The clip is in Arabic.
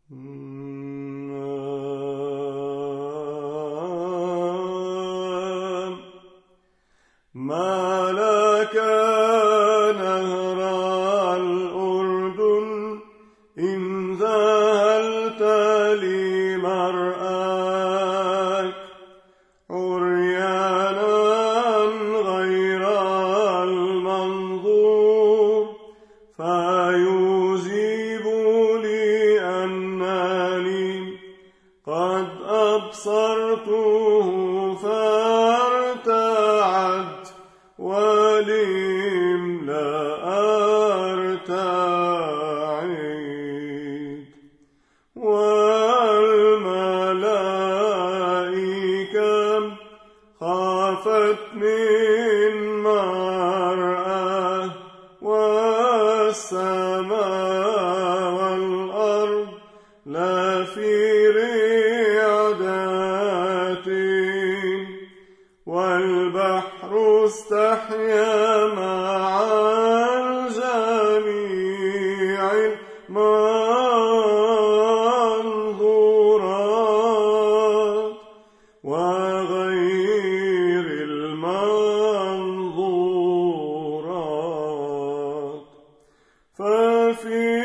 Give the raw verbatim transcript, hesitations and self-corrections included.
ما لك نهر الأردن إن ذهلت لمرآك عريانا غير المنظور فيجيب لي أنني قد أبصرته فارتعد ولم لا أرتعد والملائكة خافت من مرأة والسماء والأرض لا في رعدات والبحر استحيا مع الجميع المنظورات وغير المنظورات ففي